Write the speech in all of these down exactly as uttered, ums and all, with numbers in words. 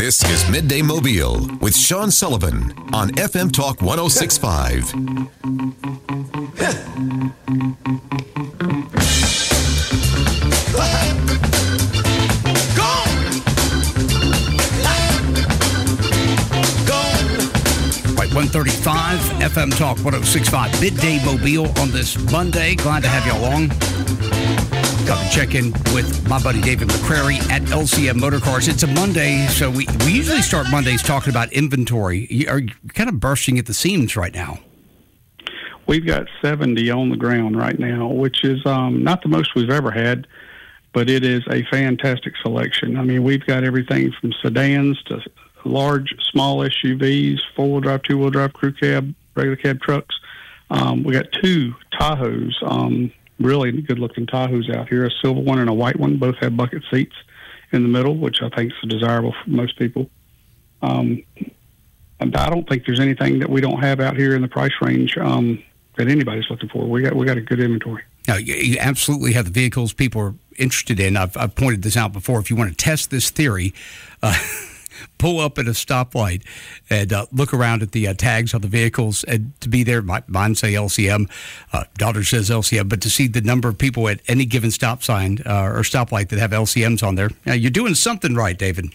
This is Midday Mobile with Sean Sullivan on F M Talk one oh six point five. one thirty-five F M Talk one oh six point five. Midday Mobile on this Monday. Glad to have you along. Got to check in with my buddy David McCrary at L C M Motor Cars. It's a Monday, so we, we usually start Mondays talking about inventory. You are kind of bursting at the seams right now. We've got seventy on the ground right now, which is um, not the most we've ever had, but it is a fantastic selection. I mean, we've got everything from sedans to large, small S U Vs, four-wheel drive, two-wheel drive, crew cab, regular cab trucks. Um, we got two Tahoes, um, really good-looking Tahoes out here, a silver one and a white one. Both have bucket seats in the middle, which I think is desirable for most people. Um, and I don't think there's anything that we don't have out here in the price range um, that anybody's looking for. We got we got a good inventory. No, you absolutely have the vehicles people are interested in. I've, I've pointed this out before. If you want to test this theory, uh, pull up at a stoplight and uh, look around at the uh, tags on the vehicles, and to be there, my, mine say L C M, uh, daughter says L C M, but to see the number of people at any given stop sign uh, or stoplight that have L C Ms on there, now, you're doing something right, David.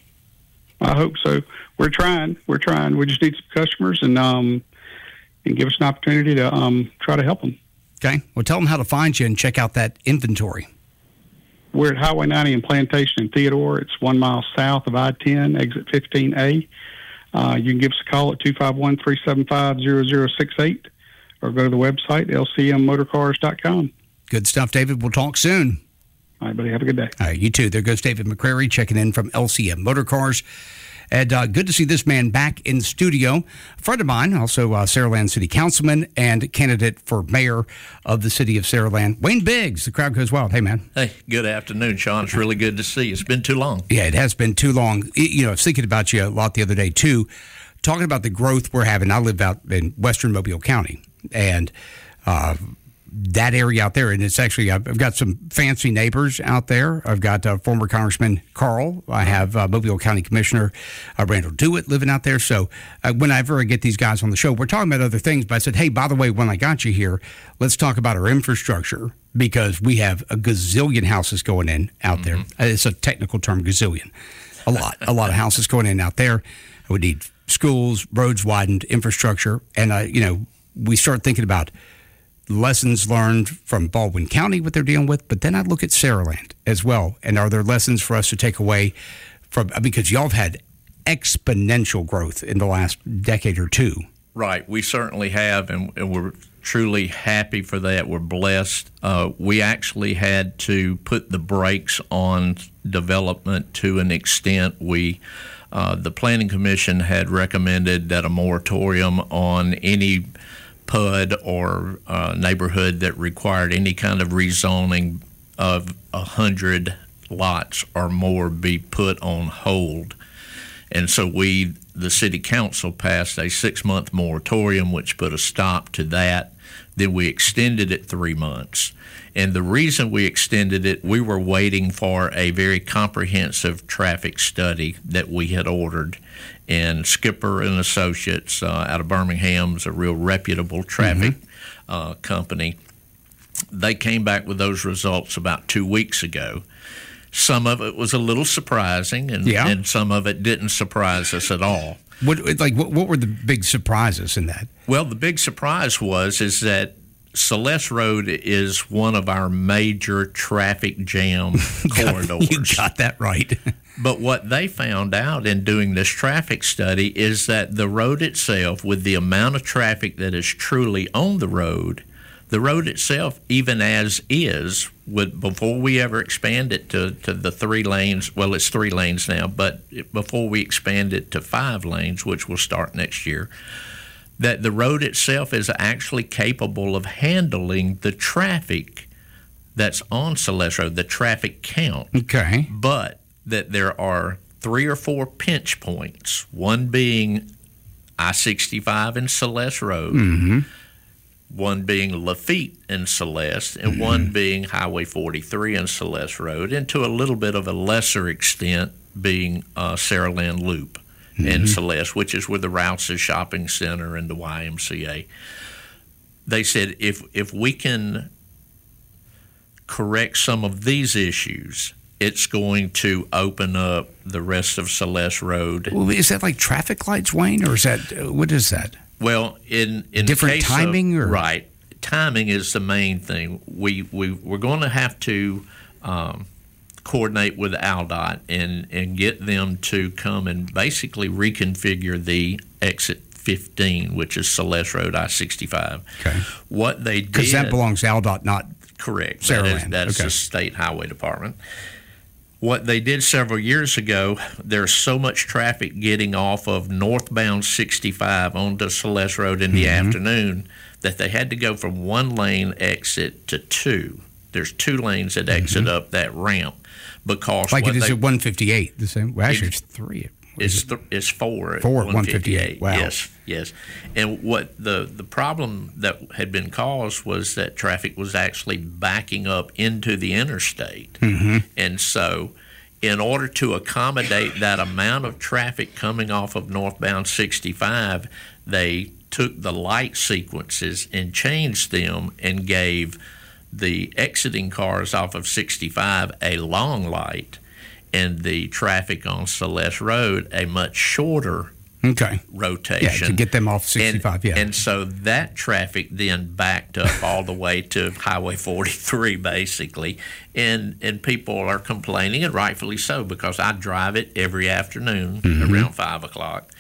I hope so. We're trying. We're trying. We just need some customers and um, and give us an opportunity to um, try to help them. Okay. Well, tell them how to find you and check out that inventory. We're at Highway ninety in Plantation and Theodore. It's one mile south of I ten, exit fifteen A. Uh, you can give us a call at two five one, three seven five, zero zero six eight or go to the website, L C M motor cars dot com. Good stuff, David. We'll talk soon. All right, buddy. Have a good day. All right, you too. There goes David McCrary checking in from L C M Motor Cars. And uh, good to see this man back in studio. A friend of mine, also uh, Saraland City Councilman and candidate for mayor of the city of Saraland, Wayne Biggs. The crowd goes wild. Hey, man. Hey, good afternoon, Sean. It's really good to see you. It's been too long. Yeah, it has been too long. You know, I was thinking about you a lot the other day, too, talking about the growth we're having. I live out in western Mobile County, and uh, that area out there, and it's actually, I've got some fancy neighbors out there. I've got uh, former Congressman Carl. I have uh, Mobile County Commissioner uh, Randall Dewitt living out there. So uh, whenever I get these guys on the show, we're talking about other things. But I said, hey, by the way, when I got you here, let's talk about our infrastructure, because we have a gazillion houses going in out mm-hmm. there. It's a technical term, gazillion. A lot, a lot of houses going in out there. We need schools, roads widened, infrastructure. And, uh, you know, we start thinking about lessons learned from Baldwin County, what they're dealing with, but then I look at Saraland as well. And are there lessons for us to take away from, because y'all have had exponential growth in the last decade or two? Right. We certainly have, and, and we're truly happy for that. We're blessed. Uh, we actually had to put the brakes on development to an extent. We, uh, the Planning Commission had recommended that a moratorium on any P U D or uh, neighborhood that required any kind of rezoning of a hundred lots or more be put on hold. And so we, the city council, passed a six-month moratorium, which put a stop to that. Then we extended it three months. And the reason we extended it, we were waiting for a very comprehensive traffic study that we had ordered. And Skipper and Associates uh, out of Birmingham is a real reputable traffic mm-hmm. uh, company. They came back with those results about two weeks ago. Some of it was a little surprising, and, yeah. and some of it didn't surprise us at all. What like what, what were the big surprises in that? Well, the big surprise was is that Celeste Road is one of our major traffic jam corridors. You got that right. But what they found out in doing this traffic study is that the road itself, with the amount of traffic that is truly on the road, the road itself, even as is, would, before we ever expand it to, to the three lanes, well, it's three lanes now, but before we expand it to five lanes, which will start next year, that the road itself is actually capable of handling the traffic that's on Celeste Road, the traffic count. Okay. But that there are three or four pinch points, one being I sixty-five and Celeste Road, mm-hmm. one being Lafitte and Celeste, and mm-hmm. one being Highway forty-three and Celeste Road, and to a little bit of a lesser extent being uh, Saraland Loop. mm-hmm. in Celeste, which is where the Rouse's Shopping Center and the Y M C A. They said if if we can correct some of these issues, it's going to open up the rest of Celeste Road. Well, is that like traffic lights, Wayne, or is that what is that? Well, in in different the case timing, of, or right, timing is the main thing. We we we're going to have to um, coordinate with AlDOT and and get them to come and basically reconfigure the exit fifteen, which is Celeste Road I sixty-five. Okay. What they did, because that belongs to AlDOT, not correct. Saraland. That is, that is okay. the state highway department. What they did several years ago, there's so much traffic getting off of northbound sixty-five onto Celeste Road in the mm-hmm. afternoon that they had to go from one lane exit to two. There's two lanes that exit mm-hmm. up that ramp because like what it is they, at one fifty-eight. The same. Well, actually, it's three. It's th- it's four at four at one fifty-eight. Wow. Yes, yes. And what the the problem that had been caused was that traffic was actually backing up into the interstate, mm-hmm. and so in order to accommodate that amount of traffic coming off of northbound sixty-five, they took the light sequences and changed them and gave the exiting cars off of sixty-five a long light, and the traffic on Celeste Road a much shorter okay. rotation. Yeah, to get them off sixty-five, and, yeah. And so that traffic then backed up all the way to Highway forty-three, basically. And and people are complaining, and rightfully so, because I drive it every afternoon mm-hmm. around five o'clock.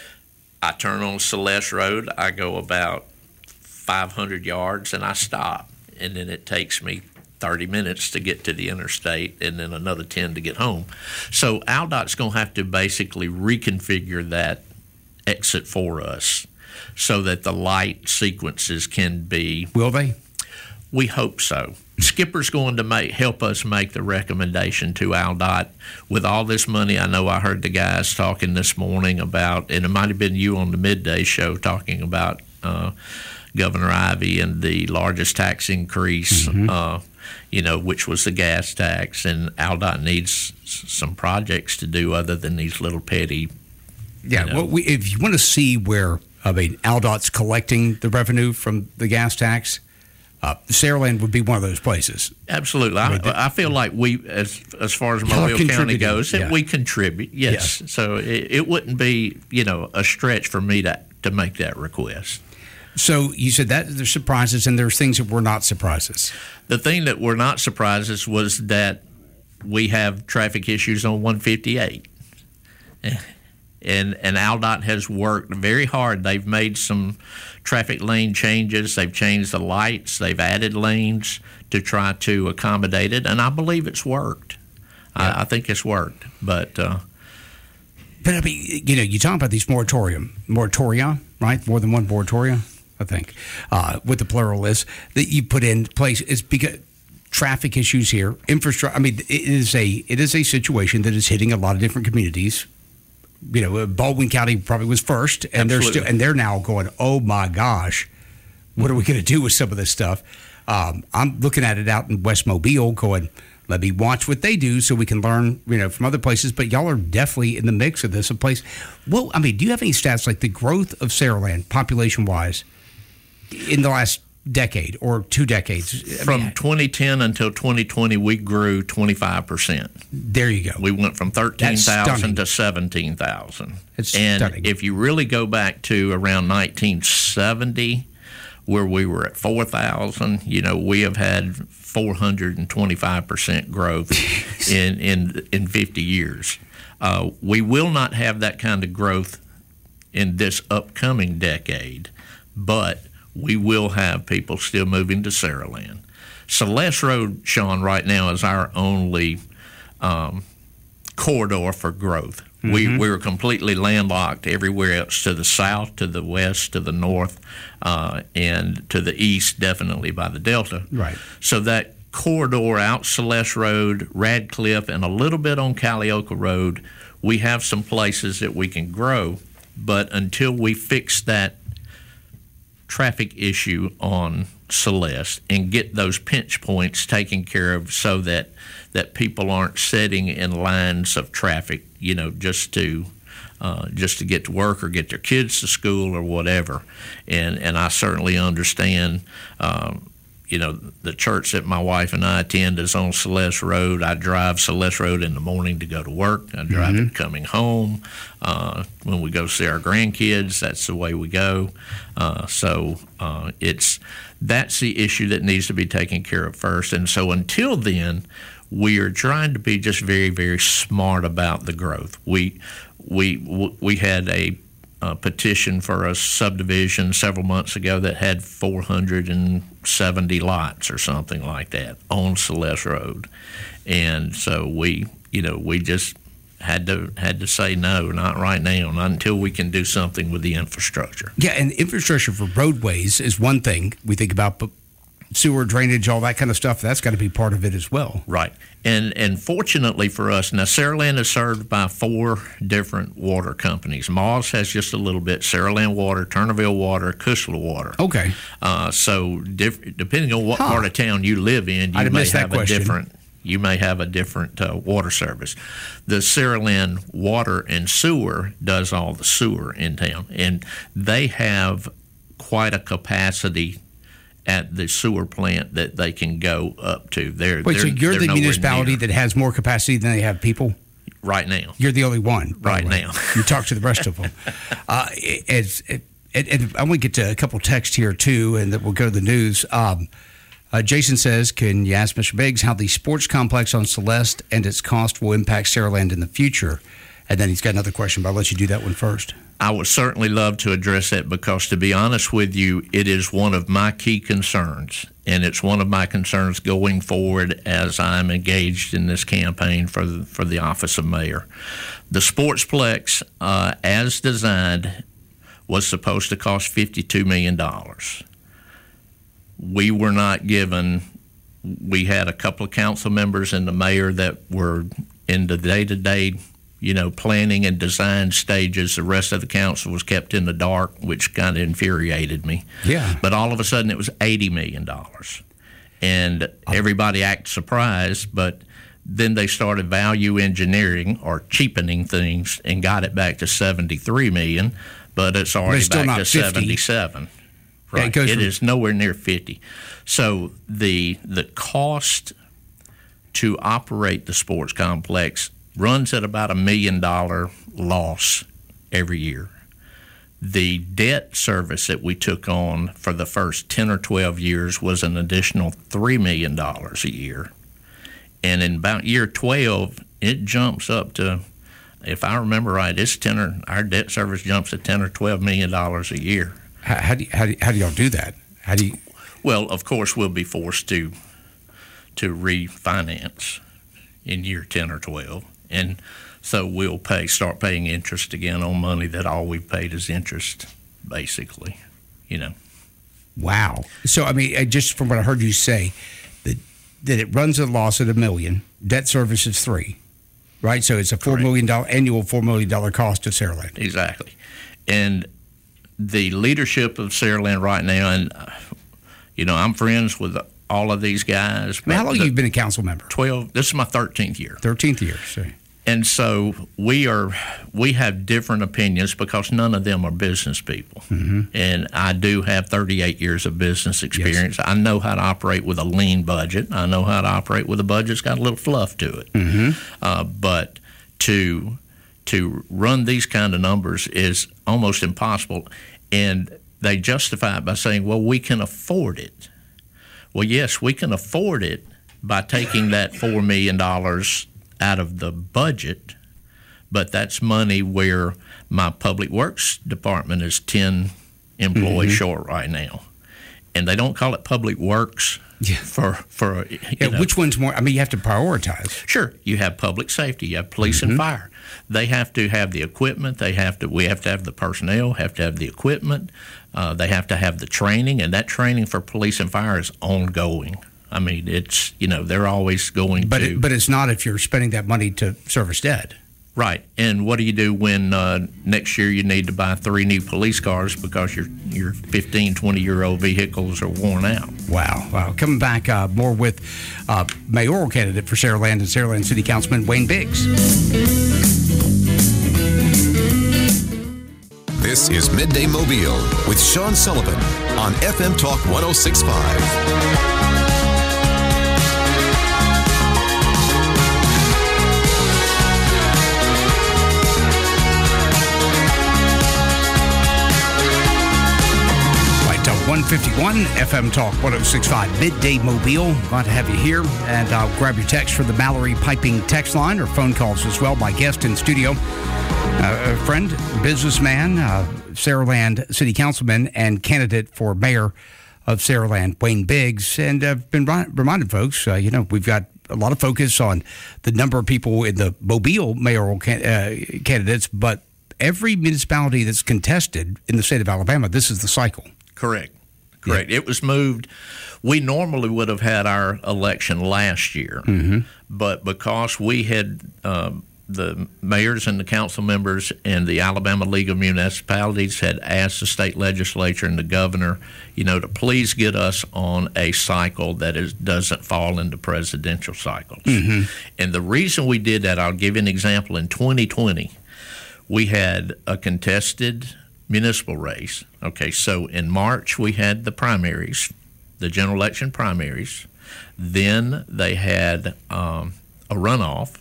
I turn on Celeste Road, I go about five hundred yards, and I stop. And then it takes me thirty minutes to get to the interstate and then another ten to get home. So AlDOT's going to have to basically reconfigure that exit for us so that the light sequences can be... Will they? We hope so. Skipper's going to make help us make the recommendation to AlDOT. With all this money, I know I heard the guys talking this morning about, and it might have been you on the midday show talking about uh, Governor Ivey and the largest tax increase, mm-hmm. uh, you know, which was the gas tax, and AlDOT needs some projects to do other than these little petty. Yeah, you know. well, we, if you want to see where, I mean, AlDOT's collecting the revenue from the gas tax, uh, Saraland would be one of those places. Absolutely. I, I, mean, that, I feel like we, as as far as Mobile County goes, yeah. that we contribute, yes. yes. So it, it wouldn't be, you know, a stretch for me to, to make that request. So you said that there's surprises and there's things that were not surprises. The thing that were not surprises was that we have traffic issues on one fifty-eight. And and AlDOT has worked very hard. They've made some traffic lane changes. They've changed the lights. They've added lanes to try to accommodate it. And I believe it's worked. Yeah. I, I think it's worked. But uh, but I mean, you know, you talk about these moratorium, moratoria, right? More than one moratoria, I think, uh, what the plural is, that you put in place. It's because traffic issues here, infrastructure. I mean, it is a it is a situation that is hitting a lot of different communities. You know, Baldwin County probably was first, and Absolutely. they're still, and they're now going, oh my gosh, what are we going to do with some of this stuff? Um, I'm looking at it out in West Mobile, going, let me watch what they do so we can learn, you know, from other places. But y'all are definitely in the mix of this. A place. Well, I mean, do you have any stats like the growth of Saraland, population wise, in the last decade or two decades? I from mean, twenty ten until twenty twenty, we grew twenty-five percent. There you go. We went from thirteen thousand to seventeen thousand. It's and stunning. If you really go back to around nineteen seventy, where we were at four thousand, you know, we have had four hundred twenty-five percent growth in, in, in fifty years. Uh, we will not have that kind of growth in this upcoming decade, but we will have people still moving to Saraland. Celeste Road, Sean, right now is our only um, corridor for growth. Mm-hmm. We we're completely landlocked everywhere else, to the south, to the west, to the north, uh, and to the east, definitely by the Delta. Right. So that corridor out Celeste Road, Radcliffe, and a little bit on Callioca Road, we have some places that we can grow, but until we fix that traffic issue on Celeste and get those pinch points taken care of so that that people aren't sitting in lines of traffic, you know, just to uh, just to get to work or get their kids to school or whatever. And and I certainly understand. Um, You know, the church that my wife and I attend is on Celeste Road. I drive Celeste Road in the morning to go to work. I drive Mm-hmm. it coming home. Uh, when we go see our grandkids, that's the way we go. Uh, so uh, it's that's the issue that needs to be taken care of first. And so until then, we are trying to be just very, very smart about the growth. We we we had a Uh, petition for a subdivision several months ago that had four hundred seventy lots or something like that on Celeste Road, and so we, you know, we just had to had to say no, not right now, not until we can do something with the infrastructure. Yeah, and infrastructure for roadways is one thing we think about, but sewer drainage, all that kind of stuff, that's got to be part of it as well. Right. And and fortunately for us, now Saraland is served by four different water companies. Moss has just a little bit, Saraland Water, Turnerville Water, Kushla Water. Okay. Uh, so diff- depending on what Huh. part of town you live in, you I'd have may missed that have a question. different you may have a different uh, water service. The Saraland Water and Sewer does all the sewer in town, and they have quite a capacity at the sewer plant that they can go up to. They're, Wait, they're, so you're they're the nowhere municipality near that has more capacity than they have people? right now. You're the only one. by Right the way. now. You talk to the rest of them. Uh, as, and, and I want to get to a couple texts here, too, and then we'll go to the news. Um, uh, Jason says, can you ask Mister Biggs how the sports complex on Celeste and its cost will impact Saraland in the future? And then he's got another question, but I'll let you do that one first. I would certainly love to address that because, to be honest with you, it is one of my key concerns, and it's one of my concerns going forward as I'm engaged in this campaign for the, for the office of mayor. The Sportsplex, uh, as designed, was supposed to cost fifty-two million dollars. We were not given – we had a couple of council members and the mayor that were in the day-to-day you know, planning and design stages. The rest of the council was kept in the dark, which kind of infuriated me. Yeah. But all of a sudden it was eighty million dollars. And everybody acted surprised, but then they started value engineering or cheapening things and got it back to seventy-three million dollars, but it's already it's still back not to fifty. seventy-seven. Right. Yeah, it goes it from- is nowhere near fifty. So the the cost to operate the sports complex runs at about a million dollar loss every year. The debt service that we took on for the first ten or twelve years was an additional three million dollars a year. And in about year twelve, it jumps up to, if I remember right, it's ten or, our debt service jumps to ten or twelve million dollars a year. How, how, do you, how, do you, how do y'all do that? How do you? Well, of course, we'll be forced to to refinance in year ten or twelve. And so we'll pay, start paying interest again on money that all we've paid is interest, basically, you know. Wow. So, I mean, uh, just from what I heard you say, that, that it runs a loss at a million, debt service is three, right? So it's a four million dollars annual four million dollars cost to Saraland. Exactly. And the leadership of Saraland right now, and, uh, you know, I'm friends with all of these guys. I mean, how long the, have you been a council member? twelve. This is my thirteenth year. thirteenth year. So. And so we are, we have different opinions because none of them are business people. Mm-hmm. And I do have thirty-eight years of business experience. Yes. I know how to operate with a lean budget. I know how to operate with a budget that's got a little fluff to it. Mm-hmm. Uh, but to to run these kind of numbers is almost impossible. And they justify it by saying, well, we can afford it. Well, yes, we can afford it by taking that four million dollars out of the budget, but that's money where my public works department is ten employees mm-hmm. short right now. And they don't call it public works yeah. for, for you yeah, know. Which one's more? I mean, you have to prioritize. Sure. You have public safety, you have police mm-hmm. and fire. They have to have the equipment. They have to. We have to have the personnel, have to have the equipment. Uh, they have to have the training, and that training for police and fire is ongoing. I mean, it's, you know, they're always going but to. It, but it's not if you're spending that money to service debt. Right. And what do you do when uh, next year you need to buy three new police cars because your your fifteen, twenty-year-old vehicles are worn out? Wow. Wow. Coming back, uh, more with uh, mayoral candidate for Saraland and Saraland City Councilman Wayne Biggs. This is Midday Mobile with Sean Sullivan on F M Talk one oh six point five. one fifty-one F M Talk one oh six point five, Midday Mobile. Glad to have you here. And I'll uh, grab your text for the Mallory Piping text line or phone calls as well. My guest in studio, uh, a friend, businessman, uh, Saraland City Councilman, and candidate for mayor of Saraland, Wayne Biggs. And I've uh, been reminded folks, uh, you know, we've got a lot of focus on the number of people in the Mobile mayoral can- uh, candidates, but every municipality that's contested in the state of Alabama, this is the cycle. Correct. Correct. Yeah. It was moved. We normally would have had our election last year, mm-hmm. but because we had um, the mayors and the council members and the Alabama League of Municipalities had asked the state legislature and the governor, you know, to please get us on a cycle that is, doesn't fall into presidential cycles. Mm-hmm. And the reason we did that, I'll give you an example. In twenty twenty, we had a contested municipal race. Okay, so in March we had the primaries, the general election primaries. Then they had um, a runoff.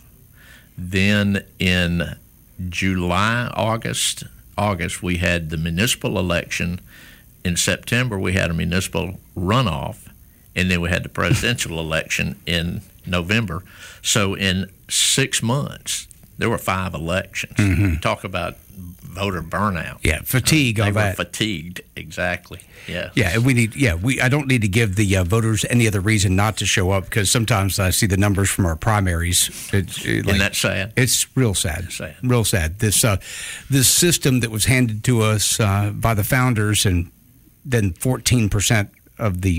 Then in July, August, August we had the municipal election. In September we had a municipal runoff, and then we had the presidential election in November. So in six months there were five elections. Mm-hmm. Talk about voter burnout. Yeah, fatigue. Uh, they all were that. fatigued. Exactly. Yeah. Yeah, and we need. Yeah, we. I don't need to give the uh, voters any other reason not to show up, because sometimes I see the numbers from our primaries. It's, it, like, Isn't that sad? It's real sad. It's sad. Real sad. This uh, this system that was handed to us uh, by the founders, and then fourteen percent of the,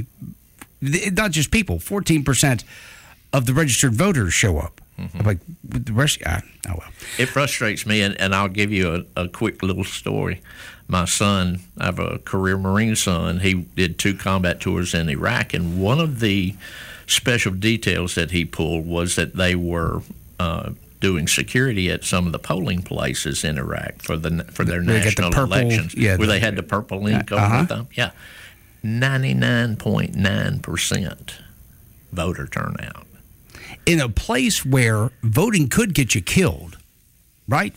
not just people, fourteen percent of the registered voters show up. Mm-hmm. Like the rest, uh, oh well. It frustrates me, and, and I'll give you a, a quick little story. My son, I have a career Marine son. He did two combat tours in Iraq, and one of the special details that he pulled was that they were uh, doing security at some of the polling places in Iraq for the for their they national the purple, elections, yeah, where the, they had the purple ink uh-huh. over them. Yeah, ninety-nine point nine percent voter turnout. In a place where voting could get you killed, right?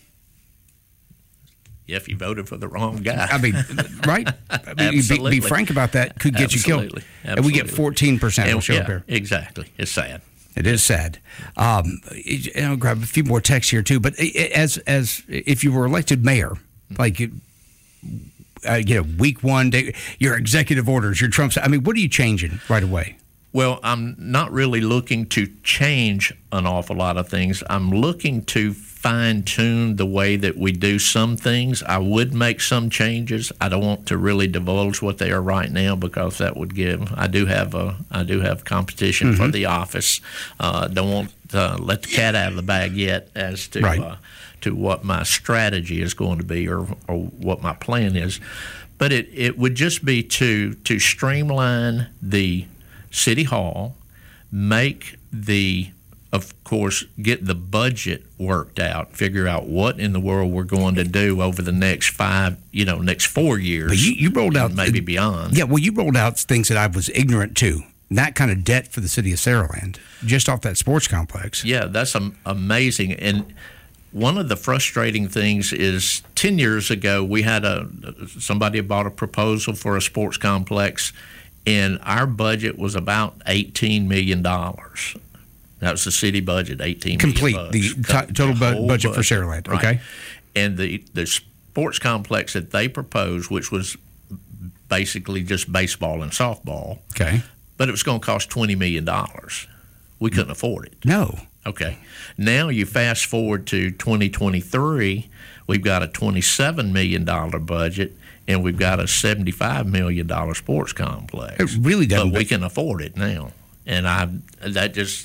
Yeah, if you voted for the wrong guy. I mean, right? I mean, Absolutely. Be, be frank about that. Could get Absolutely. you killed. Absolutely. And we get fourteen percent will show yeah, up here. Exactly. It's sad. It is sad. Um, and I'll grab a few more texts here too. But as as if you were elected mayor, like uh, you know, week one, day, your executive orders, your Trump's. I mean, what are you changing right away? Well, I'm not really looking to change an awful lot of things. I'm looking to fine-tune the way that we do some things. I would make some changes. I don't want to really divulge what they are right now, because that would give. I do have a. I do have competition mm-hmm. for the office. Uh, don't want to let the cat out of the bag yet as to right. uh, to what my strategy is going to be, or or what my plan is. But it, it would just be to to streamline the City Hall, make the, of course, get the budget worked out, figure out what in the world we're going to do over the next five, you know, next four years. But you, you rolled out maybe uh, beyond. Yeah, well, you rolled out things that I was ignorant to. That kind of debt for the city of Saraland, just off that sports complex. Yeah, that's um, amazing. And one of the frustrating things is ten years ago we had a somebody bought a proposal for a sports complex, and our budget was about eighteen million dollars. That was the city budget, eighteen Complete, million the bucks. t- total the budget for Saraland, right. okay? And the, the sports complex that they proposed, which was basically just baseball and softball, okay, but it was going to cost twenty million dollars. We couldn't afford it. No. Okay. Now you fast forward to twenty twenty-three, we've got a twenty-seven million dollars budget, and we've got a seventy-five million dollars sports complex. It really doesn't. But we can afford it now. And I that just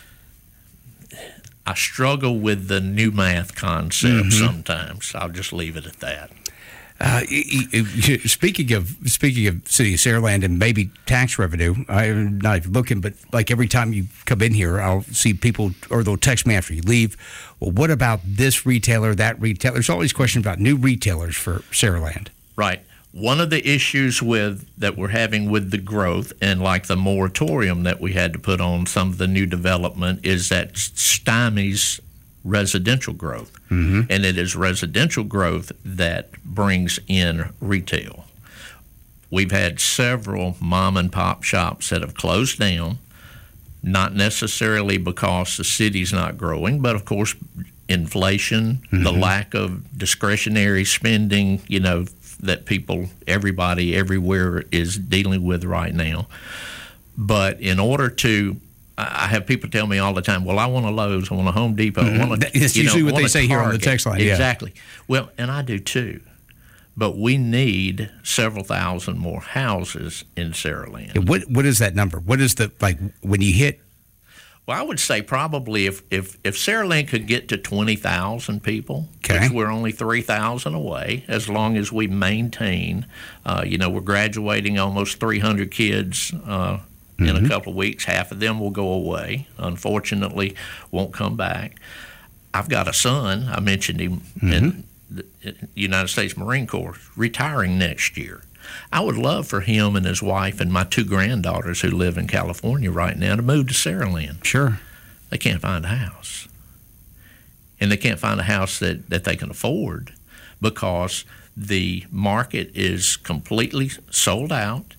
I struggle with the new math concept mm-hmm. sometimes. I'll just leave it at that. Uh, speaking of speaking of City of Saraland and maybe tax revenue, I'm not even looking, but like every time you come in here, I'll see people, or they'll text me after you leave. Well, what about this retailer, that retailer? There's always questions about new retailers for Saraland. Right. One of the issues with that we're having with the growth and like the moratorium that we had to put on some of the new development is that stymies residential growth. Mm-hmm. And it is residential growth that brings in retail. We've had several mom and pop shops that have closed down, not necessarily because the city's not growing, but of course inflation, mm-hmm. the lack of discretionary spending, you know, that people, everybody, everywhere is dealing with right now. But in order to, I have people tell me all the time, well, I want a Lowe's, I want a Home Depot. Mm-hmm. I want a, That's you usually know, what they say Target. Here on the text line. Yeah. Exactly. Well, and I do too. But we need several thousand more houses in Saraland. Yeah, what What is that number? What is the, like, when you hit? Well, I would say probably if, if, if Saraland could get to twenty thousand people, okay. which we're only three thousand away, as long as we maintain, uh, you know, we're graduating almost three hundred kids uh, mm-hmm. in a couple of weeks. Half of them will go away, unfortunately, won't come back. I've got a son, I mentioned him mm-hmm. in the United States Marine Corps, retiring next year. I would love for him and his wife and my two granddaughters who live in California right now to move to Saraland. Sure. They can't find a house. And they can't find a house that, that they can afford because the market is completely sold out.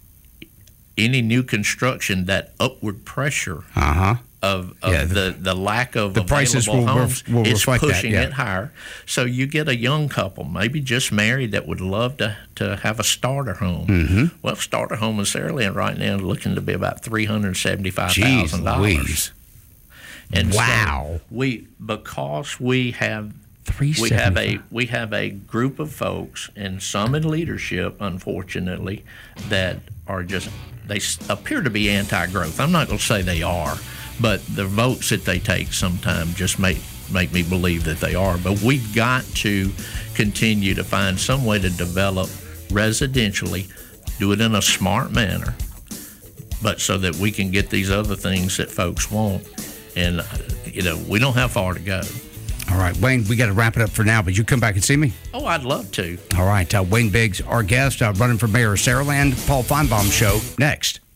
Any new construction, that upward pressure uh-huh. of, of yeah, the, the, the lack of the available prices will, homes will is pushing that, yeah. it higher. So you get a young couple, maybe just married, that would love to, to have a starter home. Mm-hmm. Well, starter home in Saraland right now is looking to be about three hundred seventy-five thousand dollars. And wow! So we because we have we have a we have a group of folks and some in leadership, unfortunately, that are just they appear to be anti-growth. I'm not going to say they are, but the votes that they take sometimes just make make me believe that they are. But we've got to continue to find some way to develop residentially, do it in a smart manner, but so that we can get these other things that folks want. And, you know, we don't have far to go. All right, Wayne, we got to wrap it up for now, but you come back and see me? Oh, I'd love to. All right, uh, Wayne Biggs, our guest, uh, running for mayor of Saraland. Paul Feinbaum Show, next.